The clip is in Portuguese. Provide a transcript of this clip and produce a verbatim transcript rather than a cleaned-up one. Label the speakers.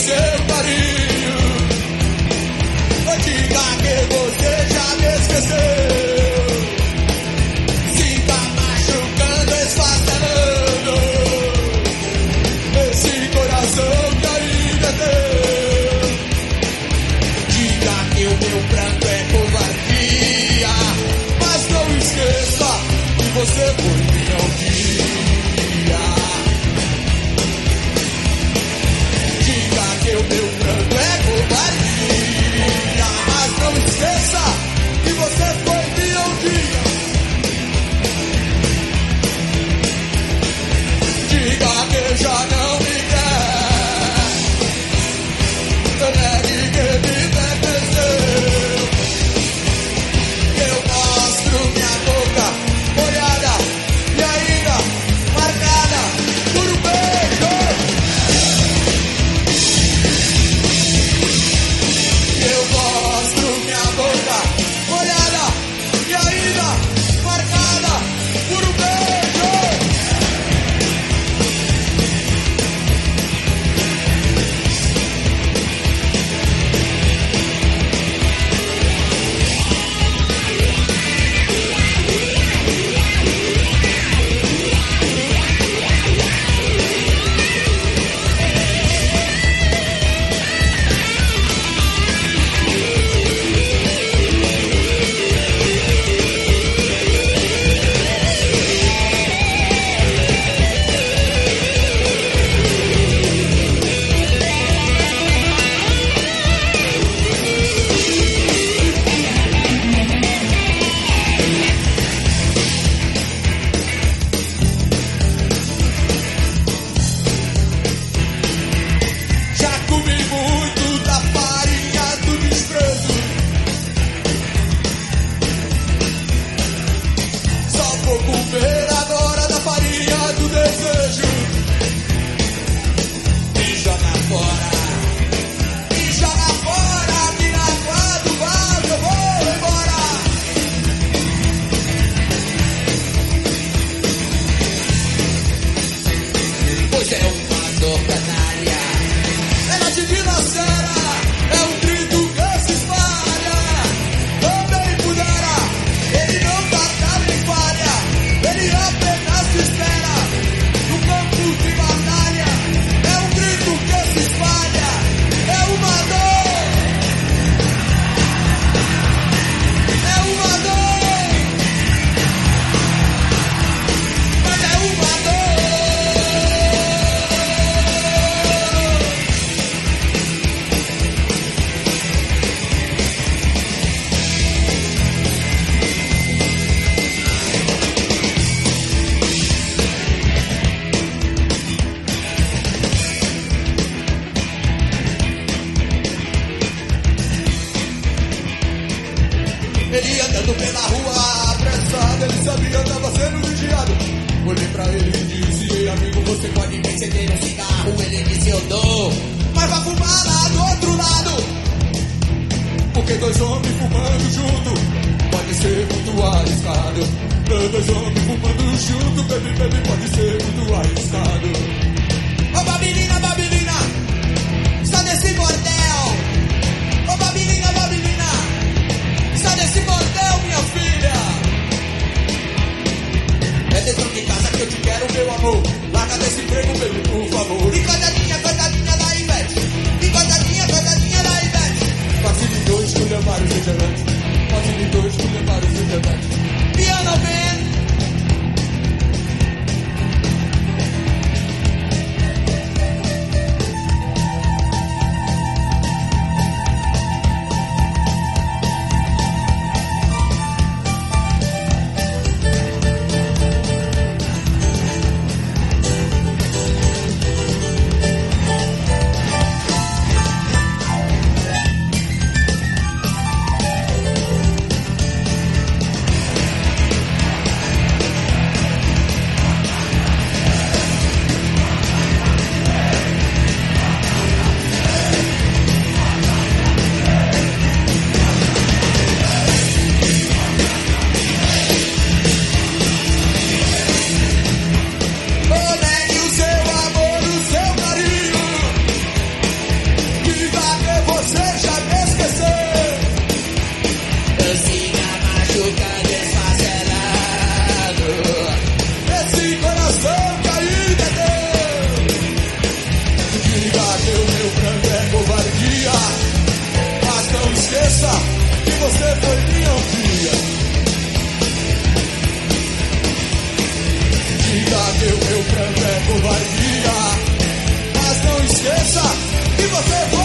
Speaker 1: seu carinho. Diga que você já me esqueceu. Siga machucando, esfacelando esse coração que ainda é teu. Diga que o meu pranto é covardia, mas não esqueça que você foi minha um dia. Diga que o meu pranto é covardia, mas não esqueça que você foi minha um dia. Diga que já não me quer, negue que me pertenceu. Eu mostro minha boca molhada e ainda marcada por um beijo. Eu mostro minha boca molhada e ainda marcada por um beijo. Já comi muito da farinha do desprezo, só vou comer agora da farinha do desejo. Me joga fora, me joga fora, que na água do balde eu vou embora. Pois é uma dor canária, ela divina cera, é um grito que se espalha. Também pudera, ele não batalha em falha, ele apenas se espera no campo de batalha. É um grito que se espalha, é uma dor, é uma dor, mas é uma dor. Ele andando pela rua apressado, ele sabia que estava sendo vigiado. Olhei pra ele e disse: ei amigo, você pode me ceder um cigarro? Ele disse: eu dou, mas vai fumar lá do outro lado, porque dois homens fumando junto pode ser muito arriscado. Dois homens fumando junto, baby, baby, pode ser muito arriscado. Ô oh, Babilina, Babilina, sai desse bordel. Ô oh, Babilina, Babilina, sai desse bordel, minha filha. É dentro de casa que eu te quero, meu amor. Larga desse emprego, baby, por favor. E coitadinha, coitadinha da Ivete. E coitadinha, coitadinha da Ivete. Facilitou, escolha vários refrigerantes. Facilitou, escolha vários refrigerantes. Piano Man. bateu, meu pranto é covardia. Mas não esqueça que você foi